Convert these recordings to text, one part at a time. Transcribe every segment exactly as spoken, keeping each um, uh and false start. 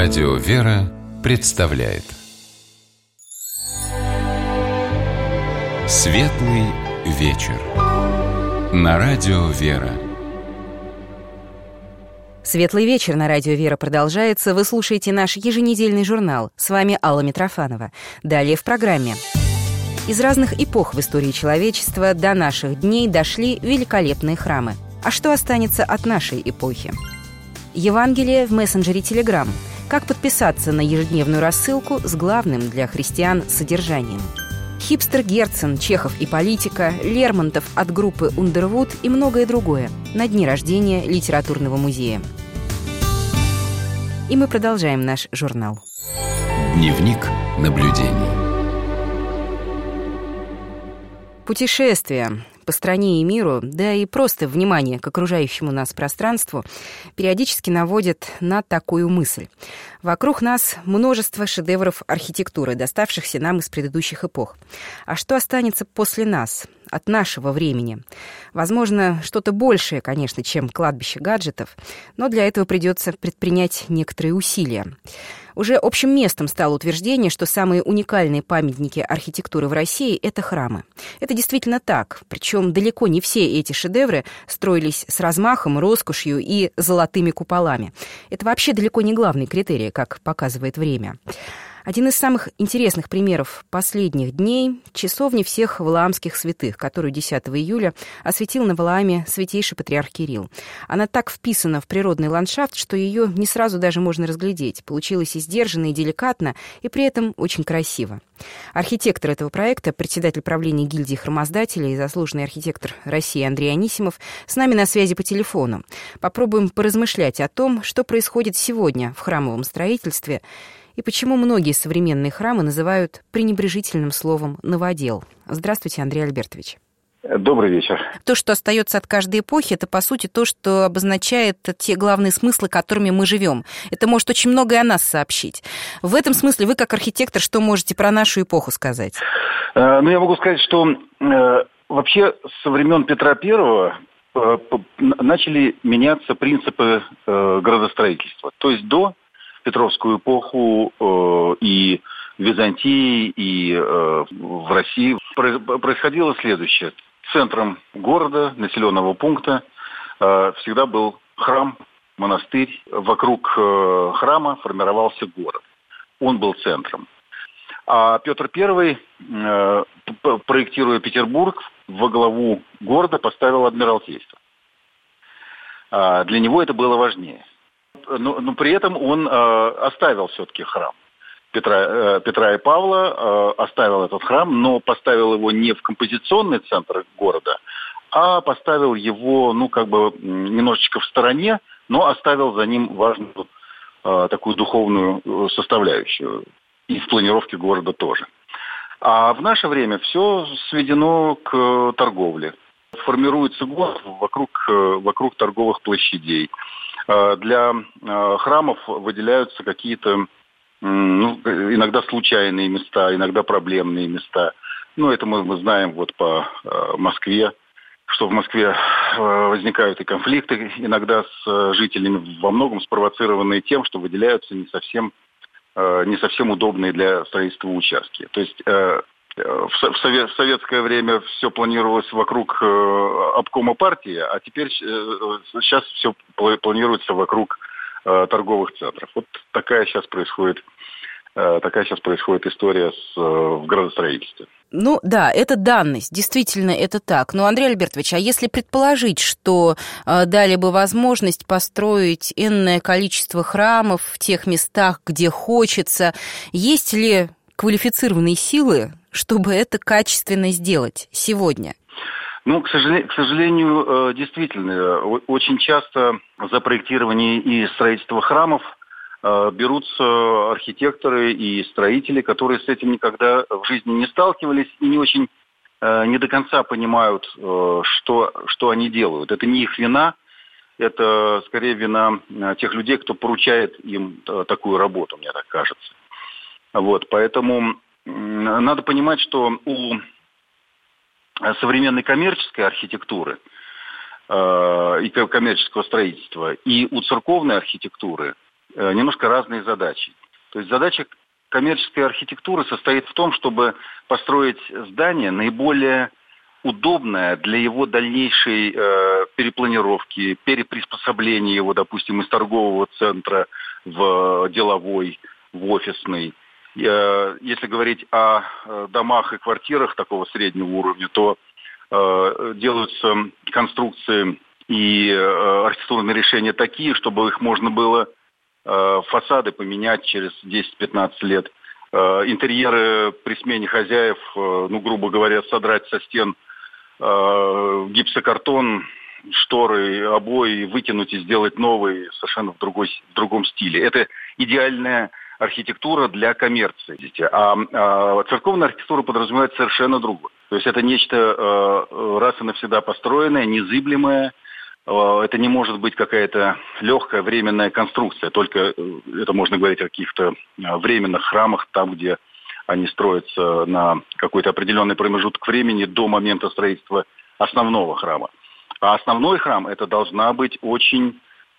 Радио «Вера» представляет Светлый вечер на Радио «Вера». Светлый вечер на Радио «Вера» продолжается. Вы слушаете наш еженедельный журнал. С вами Алла Митрофанова. Далее в программе. Из разных эпох в истории человечества до наших дней дошли великолепные храмы. А что останется от нашей эпохи? Евангелие в мессенджере Telegram. Как подписаться на ежедневную рассылку с главным для христиан содержанием. Хипстер Герцен, Чехов и политика, Лермонтов от группы Underwood и многое другое на дни рождения литературного музея. И мы продолжаем наш журнал. Дневник наблюдений. Путешествия по стране и миру, да и просто внимание к окружающему нас пространству периодически наводят на такую мысль. Вокруг нас множество шедевров архитектуры, доставшихся нам из предыдущих эпох. А что останется после нас, от нашего времени? Возможно, что-то большее, конечно, чем кладбище гаджетов, но для этого придется предпринять некоторые усилия. Уже общим местом стало утверждение, что самые уникальные памятники архитектуры в России — это храмы. Это действительно так, причем далеко не все эти шедевры строились с размахом, роскошью и золотыми куполами. Это вообще далеко не главный критерий, как показывает время. Один из самых интересных примеров последних дней — часовня всех валаамских святых, которую десятого июля осветил на Валааме святейший патриарх Кирилл. Она так вписана в природный ландшафт, что ее не сразу даже можно разглядеть. Получилось и сдержанно, и деликатно, и при этом очень красиво. Архитектор этого проекта, председатель правления гильдии храмоздателей и заслуженный архитектор России Андрей Анисимов с нами на связи по телефону. Попробуем поразмышлять о том, что происходит сегодня в храмовом строительстве и почему многие современные храмы называют пренебрежительным словом «новодел». Здравствуйте, Андрей Альбертович. Добрый вечер. То, что остается от каждой эпохи, это, по сути, то, что обозначает те главные смыслы, которыми мы живем. Это может очень многое о нас сообщить. В этом смысле вы, как архитектор, что можете про нашу эпоху сказать? Э, ну, я могу сказать, что э, вообще со времен Петра Первого э, начали меняться принципы э, градостроительства. То есть до Петровскую эпоху э, и в Византии, и э, в России происходило следующее. Центром города, населенного пункта э, всегда был храм, монастырь. Вокруг э, храма формировался город. Он был центром. А Петр Первый, э, проектируя Петербург, во главу города поставил Адмиралтейство. Э, для него это было важнее. Но, но при этом он э, оставил все-таки храм Петра, э, Петра и Павла, э, оставил этот храм, но поставил его не в композиционный центр города, а поставил его, ну, как бы немножечко в стороне, но оставил за ним важную э, такую духовную составляющую. И в планировке города тоже. А в наше время все сведено к торговле. Формируется город вокруг, вокруг торговых площадей. Для храмов выделяются какие-то, ну, иногда случайные места, иногда проблемные места. Ну, это мы, мы знаем вот по Москве, что в Москве возникают и конфликты иногда с жителями, во многом спровоцированные тем, что выделяются не совсем, не совсем удобные для строительства участки. То есть в советское время все планировалось вокруг обкома партии, а теперь сейчас все планируется вокруг торговых центров. Вот такая сейчас происходит, такая сейчас происходит история с, в градостроительстве. Ну да, это данность, действительно это так. Но, Андрей Альбертович, а если предположить, что э, дали бы возможность построить энное количество храмов в тех местах, где хочется, есть ли квалифицированные силы, чтобы это качественно сделать сегодня? Ну, к сожалению, к сожалению, действительно, очень часто за проектирование и строительство храмов берутся архитекторы и строители, которые с этим никогда в жизни не сталкивались и не очень, не до конца понимают, что, что они делают. Это не их вина, это скорее вина тех людей, кто поручает им такую работу, мне так кажется. Вот, поэтому надо понимать, что у современной коммерческой архитектуры э, и коммерческого строительства, и у церковной архитектуры немножко разные задачи. То есть задача коммерческой архитектуры состоит в том, чтобы построить здание наиболее удобное для его дальнейшей э, перепланировки, переприспособления его, допустим, из торгового центра в деловой, в офисный. Э, если говорить о э, домах и квартирах такого среднего уровня, то э, делаются конструкции и э, архитектурные решения такие, чтобы их можно было э, фасады поменять через десять-пятнадцать лет. Э, интерьеры при смене хозяев, э, ну, грубо говоря, содрать со стен гипсокартон, шторы, обои, выкинуть и сделать новые совершенно в, другой, в другом стиле. Это идеальная архитектура для коммерции. А, а церковная архитектура подразумевает совершенно другое. То есть это нечто э, раз и навсегда построенное, незыблемое. Э, это не может быть какая-то легкая временная конструкция. Только э, это можно говорить о каких-то временных храмах, там, где они строятся на какой-то определенный промежуток времени до момента строительства основного храма. А основной храм – это должна быть очень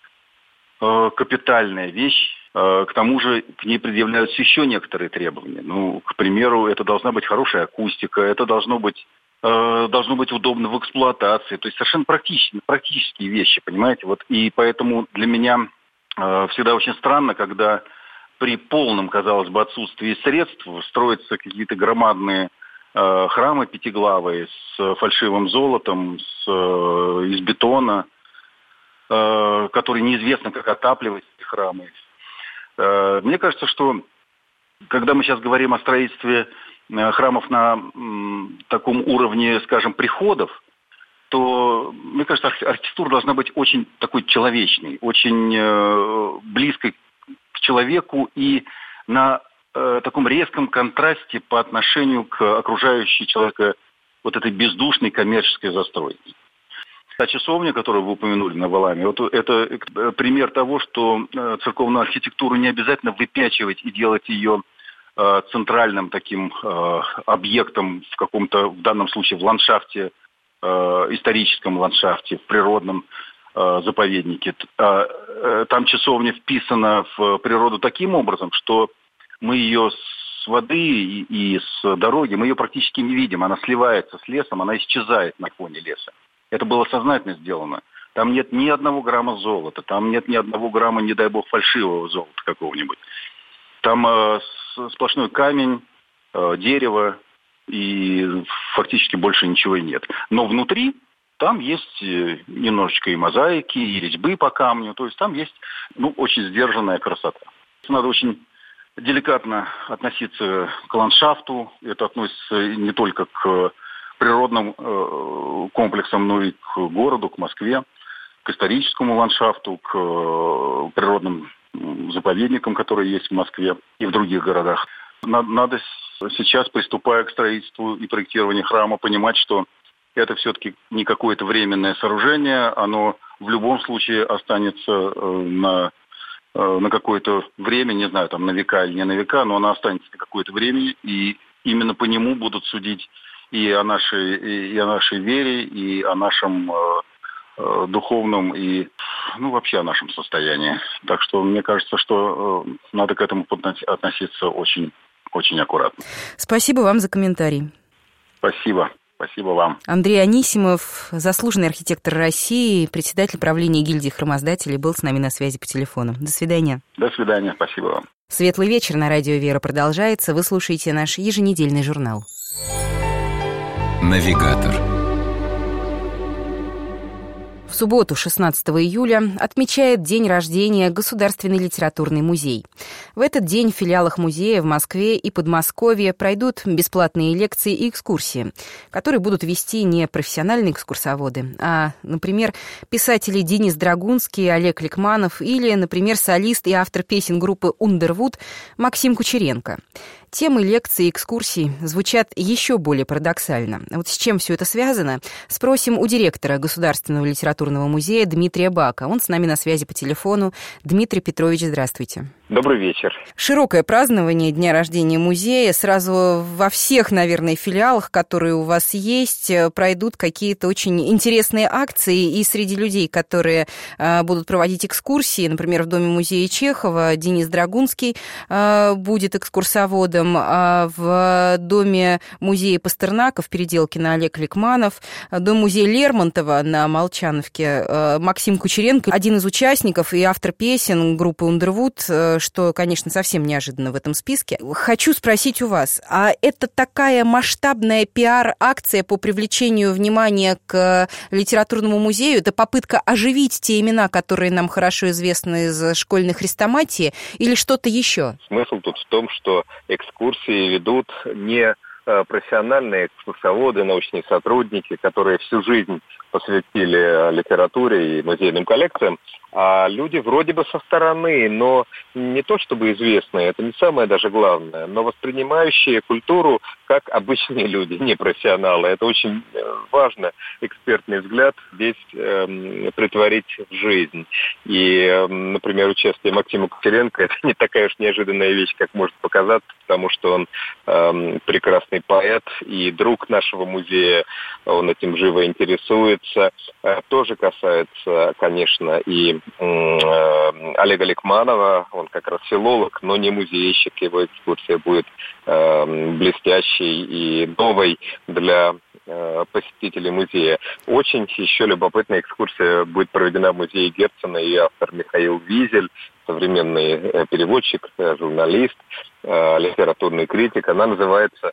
э, капитальная вещь. Э, к тому же к ней предъявляются еще некоторые требования. Ну, к примеру, это должна быть хорошая акустика, это должно быть, э, должно быть удобно в эксплуатации. То есть совершенно практические, практические вещи, понимаете? Вот, и поэтому для меня э, всегда очень странно, когда при полном, казалось бы, отсутствии средств строятся какие-то громадные э, храмы пятиглавые с фальшивым золотом, с, э, из бетона, э, которые неизвестно, как отапливать эти храмы. Э, мне кажется, что когда мы сейчас говорим о строительстве э, храмов на э, таком уровне, скажем, приходов, то, мне кажется, архитектура должна быть очень такой человечной, очень э, близкой к человеку и на э, таком резком контрасте по отношению к окружающей человека вот этой бездушной коммерческой застройке. Та часовня, которую вы упомянули на Валааме, вот это пример того, что э, церковную архитектуру не обязательно выпячивать и делать ее э, центральным таким э, объектом в каком-то, в данном случае, в ландшафте, э, историческом ландшафте, в природном заповеднике. Там часовня вписана в природу таким образом, что мы ее с воды и с дороги, мы ее практически не видим. Она сливается с лесом, она исчезает на фоне леса. Это было сознательно сделано. Там нет ни одного грамма золота, там нет ни одного грамма, не дай бог, фальшивого золота какого-нибудь. Там э, сплошной камень, э, дерево, и фактически больше ничего и нет. Но внутри там есть немножечко и мозаики, и резьбы по камню. То есть там есть, ну, очень сдержанная красота. Надо очень деликатно относиться к ландшафту. Это относится не только к природным э, комплексам, но и к городу, к Москве, к историческому ландшафту, к э, природным заповедникам, которые есть в Москве и в других городах. Надо, надо сейчас, приступая к строительству и проектированию храма, понимать, что это все-таки не какое-то временное сооружение, оно в любом случае останется на, на какое-то время, не знаю, там на века или не на века, но оно останется на какое-то время, и именно по нему будут судить и о нашей, и о нашей вере, и о нашем э, духовном, и, ну, вообще о нашем состоянии. Так что мне кажется, что э, надо к этому относиться очень, очень аккуратно. Спасибо вам за комментарий. Спасибо. Спасибо вам. Андрей Анисимов, заслуженный архитектор России, председатель правления гильдии храмоздателей, был с нами на связи по телефону. До свидания. До свидания. Спасибо вам. Светлый вечер на радио «Вера» продолжается. Вы слушаете наш еженедельный журнал. Навигатор. В субботу, шестнадцатого июля, отмечает день рождения Государственный литературный музей. В этот день в филиалах музея в Москве и Подмосковье пройдут бесплатные лекции и экскурсии, которые будут вести не профессиональные экскурсоводы, а, например, писатели Денис Драгунский, Олег Ликманов или, например, солист и автор песен группы «Ундервуд» Максим Кучеренко. Темы лекций и экскурсий звучат еще более парадоксально. Вот с чем все это связано, спросим у директора Государственного литературного музея Дмитрия Бака. Он с нами на связи по телефону. Дмитрий Петрович, здравствуйте. Добрый вечер. Широкое празднование дня рождения музея. Сразу во всех, наверное, филиалах, которые у вас есть, пройдут какие-то очень интересные акции. И среди людей, которые э, будут проводить экскурсии, например, в Доме музея Чехова Денис Драгунский э, будет экскурсоводом, а в Доме музея Пастернака в Переделкино Олег Ликманов, Дом музея Лермонтова на Молчановке э, Максим Кучеренко, один из участников и автор песен группы Underwood, э, что, конечно, совсем неожиданно в этом списке. Хочу спросить у вас, а это такая масштабная пиар-акция по привлечению внимания к литературному музею? Это попытка оживить те имена, которые нам хорошо известны из школьной хрестоматии, или что-то еще? Смысл тут в том, что экскурсии ведут не профессиональные экскурсоводы, научные сотрудники, которые всю жизнь посвятили литературе и музейным коллекциям, а люди вроде бы со стороны, но не то чтобы известные, это не самое даже главное, но воспринимающие культуру как обычные люди, не профессионалы. Это очень важно, экспертный взгляд здесь э, притворить в жизнь. И, э, например, участие Максима Кучеренко – это не такая уж неожиданная вещь, как может показаться, потому что он э, прекрасный поэт и друг нашего музея, он этим живо интересуется. Э, тоже касается, конечно, и э, Олега Ликманова, он как раз филолог, но не музейщик, его экскурсия будет э, блестящей и новой для э, посетителей музея. Очень еще любопытная экскурсия будет проведена в музее Герцена, и автор Михаил Визель, современный э, переводчик, э, журналист, э, литературный критик. Она называется,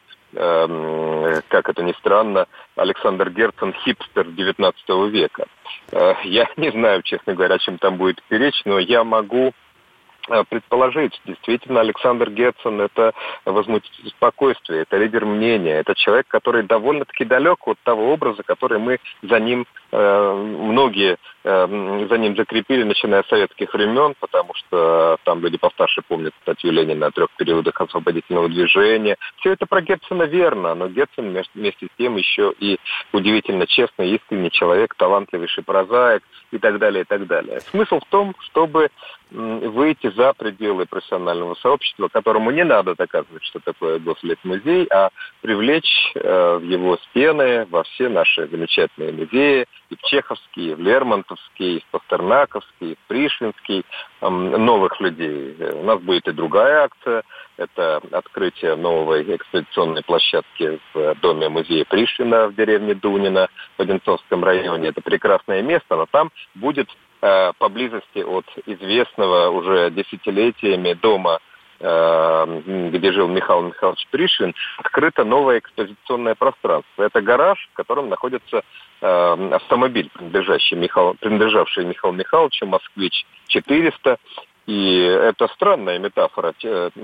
э, как это ни странно, Александр Герцен «Хипстер девятнадцатого века». Э, я не знаю, честно говоря, о чем там будет речь, но я могу предположить, действительно, Александр Герцен – это возмутитель спокойствия, это лидер мнения, это человек, который довольно-таки далек от того образа, который мы за ним, э, многие э, за ним закрепили, начиная с советских времен, потому что там люди постарше помнят статью Ленина о трех периодах освободительного движения. Все это про Герцена верно, но Герцен вместе с тем еще и удивительно честный, искренний человек, талантливейший прозаик и так далее, и так далее. Смысл в том, чтобы выйти за пределы профессионального сообщества, которому не надо доказывать, что такое Гослитмузей, а привлечь э, в его стены, во все наши замечательные музеи, и в Чеховский, и в Лермонтовский, и в Пастернаковский, и в Пришвинский, э, новых людей. У нас будет и другая акция. Это открытие новой экспозиционной площадки в доме музея Пришвина в деревне Дунино в Одинцовском районе. Это прекрасное место, но там будет э, поблизости от известного уже десятилетиями дома, э, где жил Михаил Михайлович Пришвин, открыто новое экспозиционное пространство. Это гараж, в котором находится э, автомобиль, принадлежащий, Михаил, принадлежавший Михаилу Михайловичу, «Москвич четыреста». И это странная метафора.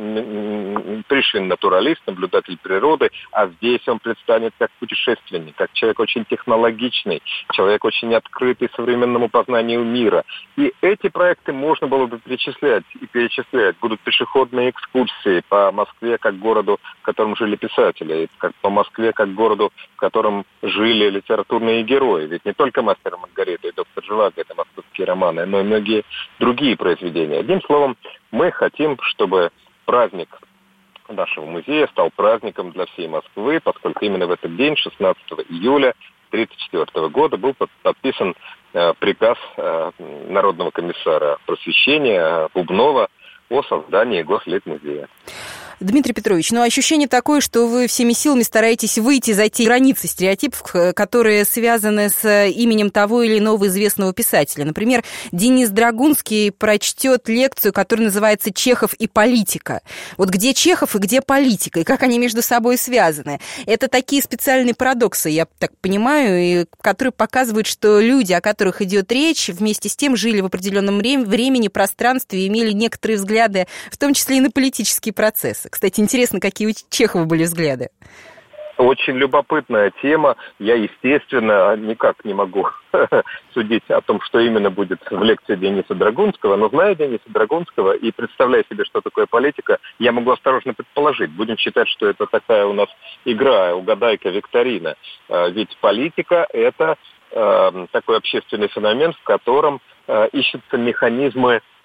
Пришвин натуралист, наблюдатель природы, а здесь он предстанет как путешественник, как человек очень технологичный, человек очень открытый современному познанию мира. И эти проекты можно было бы перечислять и перечислять. Будут пешеходные экскурсии по Москве как городу, в котором жили писатели, как по Москве как городу, в котором жили литературные герои. Ведь не только «Мастер и Маргарита» и «Доктор Живаго» — это московские романы, но и многие другие произведения. Одним словом, мы хотим, чтобы праздник нашего музея стал праздником для всей Москвы, поскольку именно в этот день, шестнадцатого июля тысяча девятьсот тридцать четвёртого года, был подписан э, приказ э, Народного комиссара просвещения Бубнова о создании Гослитмузея. Дмитрий Петрович, ну ощущение такое, что вы всеми силами стараетесь выйти за те границы стереотипов, которые связаны с именем того или иного известного писателя. Например, Денис Драгунский прочтет лекцию, которая называется «Чехов и политика». Вот где Чехов и где политика, и как они между собой связаны. Это такие специальные парадоксы, я так понимаю, и которые показывают, что люди, о которых идет речь, вместе с тем жили в определенном времени, пространстве, и имели некоторые взгляды, в том числе и на политические процессы. Кстати, интересно, какие у Чехова были взгляды. Очень любопытная тема. Я, естественно, никак не могу судить о том, что именно будет в лекции Дениса Драгунского, но зная Дениса Драгунского и представляя себе, что такое политика, я могу осторожно предположить. Будем считать, что это такая у нас игра, угадайка, викторина. Ведь политика – это такой общественный феномен, в котором ищутся механизмы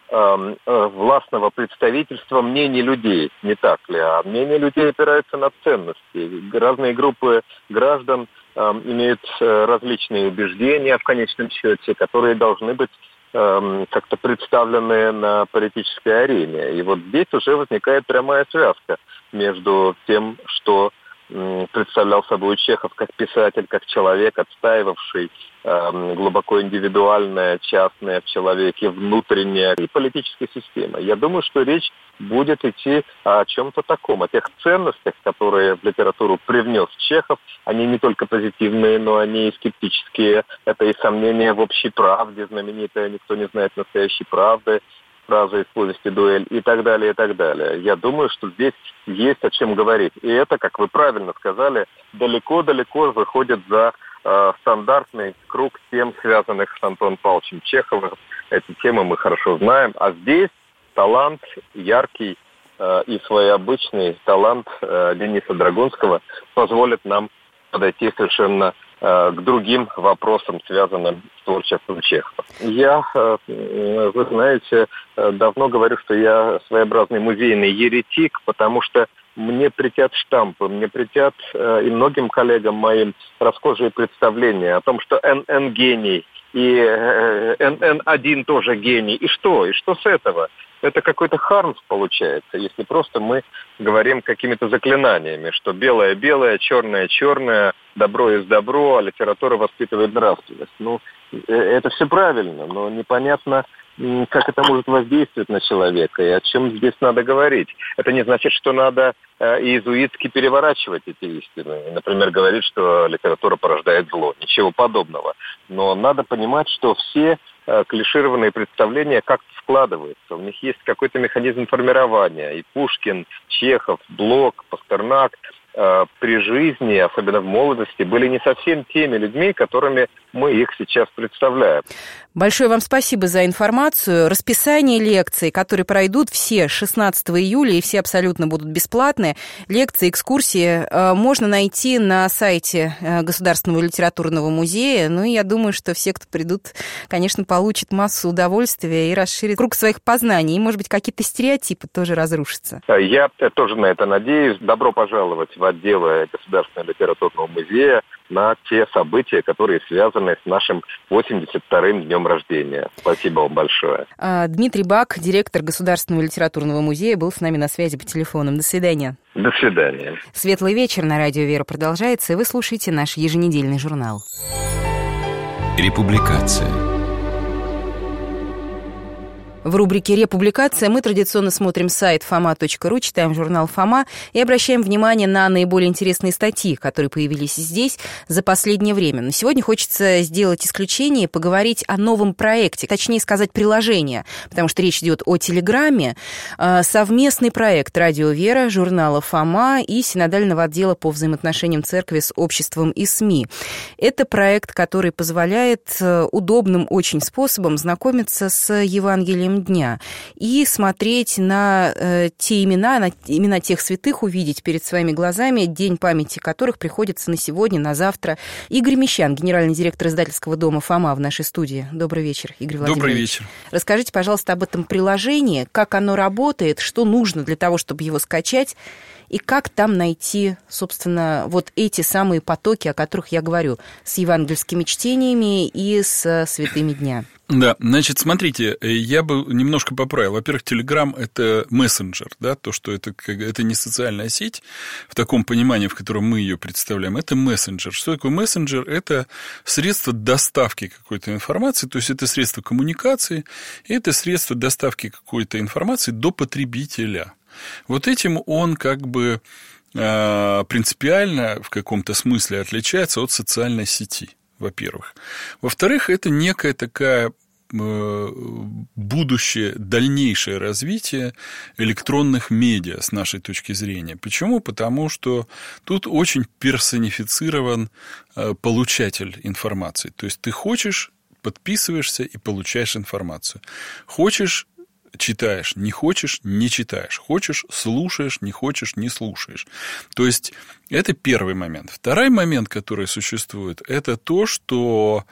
э, э, властного представительства мнений людей, не так ли? А мнения людей опираются на ценности. Разные группы граждан э, имеют э, различные убеждения в конечном счете, которые должны быть э, как-то представлены на политической арене. И вот здесь уже возникает прямая связка между тем, что представлял собой Чехов как писатель, как человек, отстаивавший э, глубоко индивидуальное, частное в человеке, внутреннее, и политической системы. Я думаю, что речь будет идти о чем-то таком, о тех ценностях, которые в литературу привнес Чехов. Они не только позитивные, но они и скептические. Это и сомнения в общей правде, знаменитая «Никто не знает настоящей правды», фраза из повести «Дуэль» и так далее, и так далее. Я думаю, что здесь есть о чем говорить. И это, как вы правильно сказали, далеко-далеко выходит за э, стандартный круг тем, связанных с Антоном Павловичем Чеховым. Эти темы мы хорошо знаем. А здесь талант яркий э, и своеобычный талант э, Дениса Драгунского позволит нам подойти совершенно к другим вопросам, связанным с творчеством Чехова. Я, вы знаете, давно говорю, что я своеобразный музейный еретик, потому что мне претят штампы, мне претят и многим коллегам моим расхожие представления о том, что эн эн гений, и эн эн один тоже гений. И что? И что с этого? Это какой-то хармс получается, если просто мы говорим какими-то заклинаниями, что белое-белое, черное-черное, добро есть добро, а литература воспитывает нравственность. Ну, это все правильно, но непонятно, как это может воздействовать на человека и о чем здесь надо говорить. Это не значит, что надо иезуитски переворачивать эти истины. Например, говорить, что литература порождает зло. Ничего подобного. Но надо понимать, что все клишированные представления как-то складываются. У них есть какой-то механизм формирования. И Пушкин, Чехов, Блок, Пастернак э, при жизни, особенно в молодости, были не совсем теми людьми, которыми мы их сейчас представляем. Большое вам спасибо за информацию. Расписание лекций, которые пройдут все шестнадцатого июля, и все абсолютно будут бесплатные. Лекции, экскурсии э, можно найти на сайте Государственного литературного музея. Ну, и я думаю, что все, кто придут, конечно, получат массу удовольствия и расширят круг своих познаний. И, может быть, какие-то стереотипы тоже разрушатся. Я тоже на это надеюсь. Добро пожаловать в отделы Государственного литературного музея на те события, которые связаны с нашим восемьдесят вторым днем рождения. Спасибо вам большое. Дмитрий Бак, директор Государственного литературного музея, был с нами на связи по телефону. До свидания. До свидания. Светлый вечер на радио «Вера» продолжается, и вы слушаете наш еженедельный журнал. Републикация. В рубрике «Републикация» мы традиционно смотрим сайт фома точка ру, читаем журнал «Фома» и обращаем внимание на наиболее интересные статьи, которые появились здесь за последнее время. Но сегодня хочется сделать исключение и поговорить о новом проекте, точнее сказать, приложение, потому что речь идет о Телеграме. Совместный проект «Радио Вера», журнала «Фома» и Синодального отдела по взаимоотношениям церкви с обществом и СМИ. Это проект, который позволяет удобным очень способом знакомиться с Евангелием дня и смотреть на э, те имена, на имена тех святых, увидеть перед своими глазами, день памяти которых приходится на сегодня, на завтра. Игорь Мещан, генеральный директор издательского дома «Фома» в нашей студии. Добрый вечер, Игорь Владимирович. Добрый вечер. Расскажите, пожалуйста, об этом приложении, как оно работает, что нужно для того, чтобы его скачать, и как там найти, собственно, вот эти самые потоки, о которых я говорю, с евангельскими чтениями и с святыми дня. Да, значит, смотрите, я бы немножко поправил. Во-первых, Telegram – это мессенджер, да, то, что это, это не социальная сеть в таком понимании, в котором мы ее представляем, это мессенджер. Что такое мессенджер? Это средство доставки какой-то информации, то есть это средство коммуникации, это средство доставки какой-то информации до потребителя. Вот этим он как бы принципиально в каком-то смысле отличается от социальной сети. Во-первых. Во-вторых, это некая такая будущее, дальнейшее развитие электронных медиа с нашей точки зрения. Почему? Потому что тут очень персонифицирован получатель информации. То есть ты хочешь, подписываешься и получаешь информацию. Хочешь, читаешь, не хочешь, не читаешь. Хочешь, слушаешь, не хочешь, не слушаешь. То есть это первый момент. Второй момент, который существует, это то, что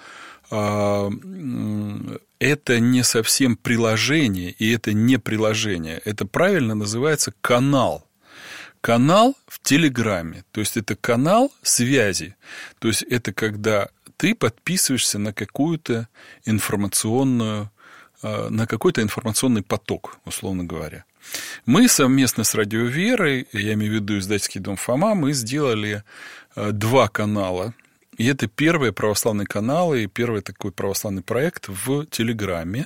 это не совсем приложение, и это не приложение. Это правильно называется канал. Канал в Телеграме. То есть, это канал связи. То есть, это когда ты подписываешься на какую-то информационную, на какой-то информационный поток, условно говоря. Мы совместно с Радио Верой, я имею в виду издательский дом Фома, мы сделали два канала. И это первые православные каналы и первый такой православный проект в Телеграме.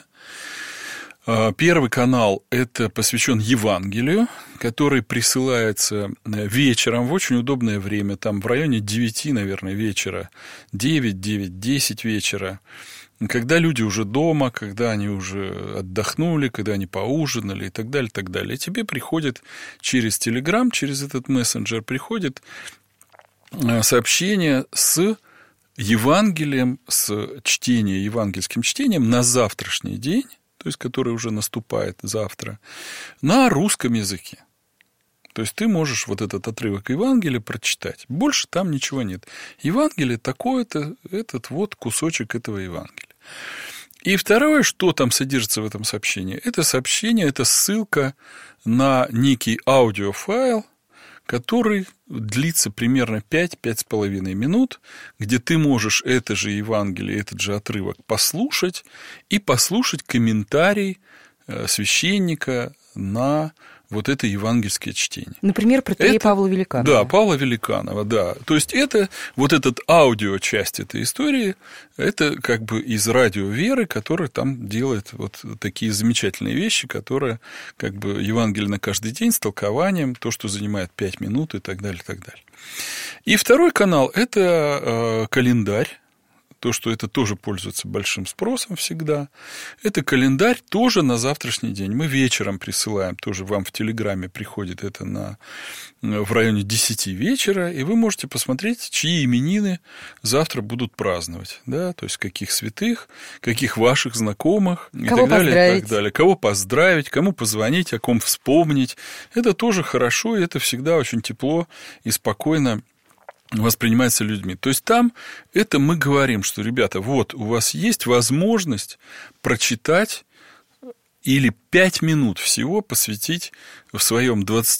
Первый канал – это посвящен Евангелию, который присылается вечером в очень удобное время, там в районе девяти, наверное, вечера, девять, девять, десять вечера, когда люди уже дома, когда они уже отдохнули, когда они поужинали и так далее, и так далее. И тебе приходит через Телеграм, через этот мессенджер, приходит сообщение с Евангелием, с чтением, евангельским чтением на завтрашний день, то есть, который уже наступает завтра, на русском языке. То есть, ты можешь вот этот отрывок Евангелия прочитать. Больше там ничего нет. Евангелие такое-то, этот вот кусочек этого Евангелия. И второе, что там содержится в этом сообщении, это сообщение, это ссылка на некий аудиофайл, который длится примерно пять-пять с половиной минут, где ты можешь это же Евангелие, этот же отрывок послушать и послушать комментарий священника на вот это евангельское чтение. Например, протоиерея Павла Великанова. Да, Павла Великанова, да. То есть, это вот этот аудиочасть этой истории, это как бы из Радио Веры, который там делает вот такие замечательные вещи, которые как бы Евангелие на каждый день с толкованием, то, что занимает пять минут и так далее, и так далее. И второй канал – это э, календарь. То, что это тоже пользуется большим спросом всегда. Это календарь тоже на завтрашний день. Мы вечером присылаем, тоже вам в Телеграме приходит это на, в районе десяти вечера, и вы можете посмотреть, чьи именины завтра будут праздновать. Да? То есть, каких святых, каких ваших знакомых и кого так далее, поздравить. и так далее. Кого поздравить, кому позвонить, о ком вспомнить. Это тоже хорошо, и это всегда очень тепло и спокойно воспринимается людьми. То есть, там это мы говорим, что, ребята, вот у вас есть возможность прочитать или пять минут всего посвятить в своем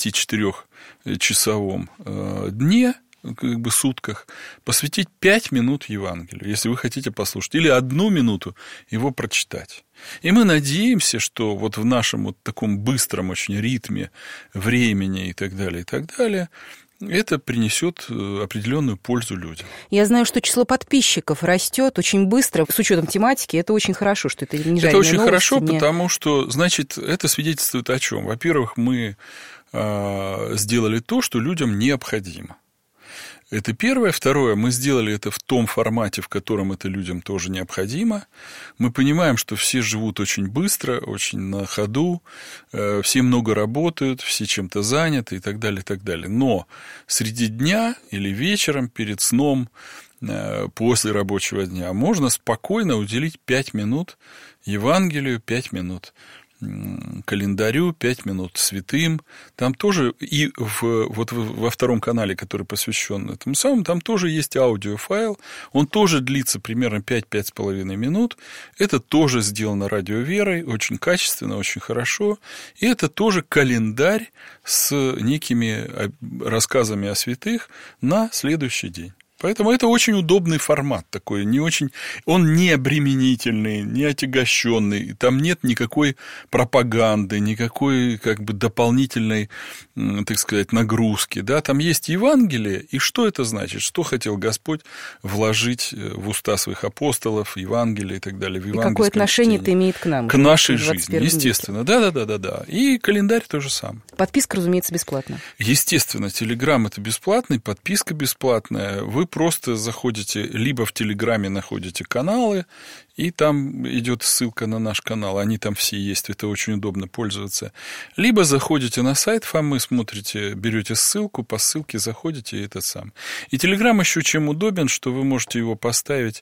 двадцатичетырёхчасовом дне, как бы сутках, посвятить пять минут Евангелию, если вы хотите послушать, или одну минуту его прочитать. И мы надеемся, что вот в нашем вот таком быстром очень ритме времени и так далее, и так далее, это принесет определенную пользу людям. Я знаю, что число подписчиков растет очень быстро. С учетом тематики, это очень хорошо, что это не жареные Это очень новости, хорошо, не... потому что, значит, это свидетельствует о чем? Во-первых, мы э, сделали то, что людям необходимо. Это первое. Второе, мы сделали это в том формате, в котором это людям тоже необходимо. Мы понимаем, что все живут очень быстро, очень на ходу, все много работают, все чем-то заняты и так далее, и так далее. Но среди дня или вечером, перед сном, после рабочего дня можно спокойно уделить пять минут Евангелию, пять минут календарю, пять минут святым. Там тоже и в, вот во втором канале, который посвящен этому самому, там тоже есть аудиофайл. Он тоже длится примерно пять-пять с половиной минут. Это тоже сделано Радио Верой, очень качественно, очень хорошо. И это тоже календарь с некими рассказами о святых на следующий день. Поэтому это очень удобный формат такой, не очень, он не обременительный, не отягощенный, там нет никакой пропаганды, никакой как бы дополнительной, так сказать, нагрузки, да, там есть Евангелие, и что это значит, что хотел Господь вложить в уста своих апостолов, Евангелие и так далее, в евангельском и какое отношение чтении. это имеет к нам? К нашей жизни, естественно, да-да-да-да, и календарь то же самое. Подписка, разумеется, бесплатная. Естественно, Телеграм – это бесплатный, подписка бесплатная, вы просто заходите, либо в Телеграме находите каналы, и там идет ссылка на наш канал, они там все есть, это очень удобно пользоваться. Либо заходите на сайт Фомы, смотрите, берете ссылку, по ссылке заходите, и это сам. И Телеграм еще чем удобен, что вы можете его поставить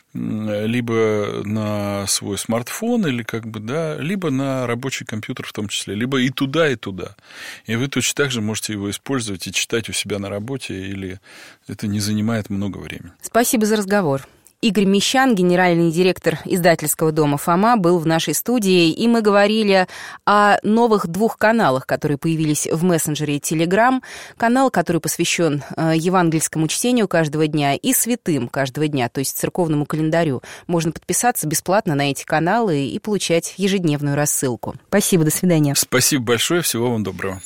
либо на свой смартфон, или как бы, да, либо на рабочий компьютер в том числе, либо и туда, и туда. И вы точно так же можете его использовать и читать у себя на работе, или это не занимает много времени. Спасибо за разговор. Игорь Мещан, генеральный директор издательского дома «Фома», был в нашей студии, и мы говорили о новых двух каналах, которые появились в мессенджере Telegram. Канал, который посвящен евангельскому чтению каждого дня и святым каждого дня, то есть церковному календарю. Можно подписаться бесплатно на эти каналы и получать ежедневную рассылку. Спасибо, до свидания. Спасибо большое, всего вам доброго.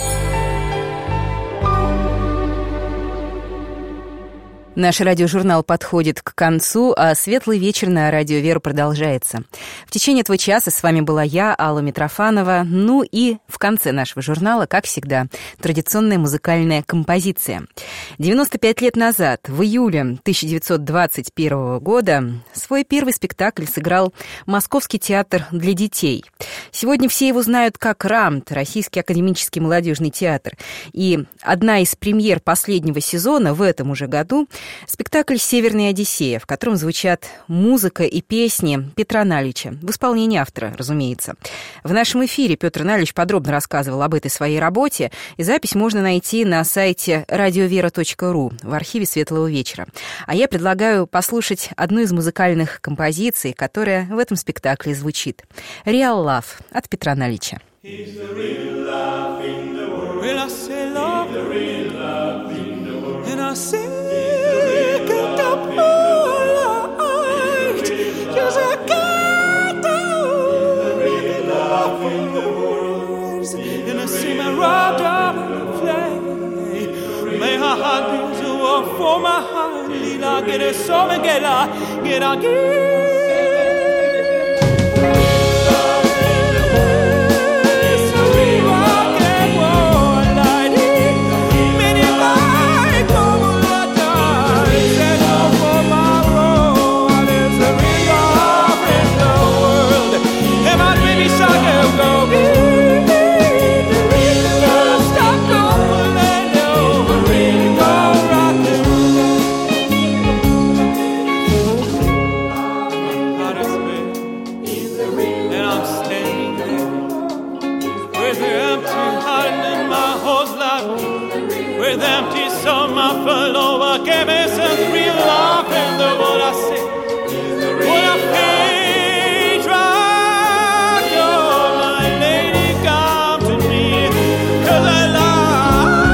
Наш радиожурнал подходит к концу, а «Светлый вечер» на радио «Вера» продолжается. В течение этого часа с вами была я, Алла Митрофанова. Ну и в конце нашего журнала, как всегда, традиционная музыкальная композиция. девяносто пять лет назад, в июле тысяча девятьсот двадцать первого года, свой первый спектакль сыграл Московский театр для детей. Сегодня все его знают как РАМТ, Российский академический молодежный театр. И одна из премьер последнего сезона в этом уже году — спектакль «Северная Одиссея», в котором звучат музыка и песни Петра Налича, в исполнении автора, разумеется. В нашем эфире Петр Налич подробно рассказывал об этой своей работе, и запись можно найти на сайте радиовера точка ру в архиве «Светлого вечера». А я предлагаю послушать одну из музыкальных композиций, которая в этом спектакле звучит. «Real Love» от Петра Налича. May her heart be to war for my heart. Lila, get it, so me get her, get her, get. With empty summer full over, give me some real love in the world I see. What a page rock, oh my lady, come to me, 'cause I love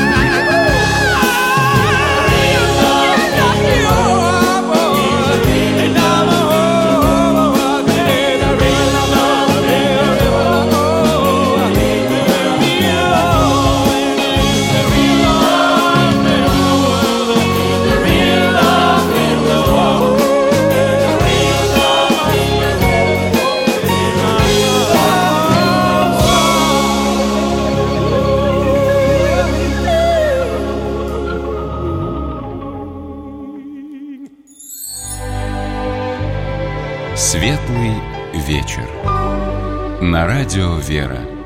you, love you, oh, and I'm a oh, there's a real love, real love, oh, real love. Светлый вечер. На радио «Вера».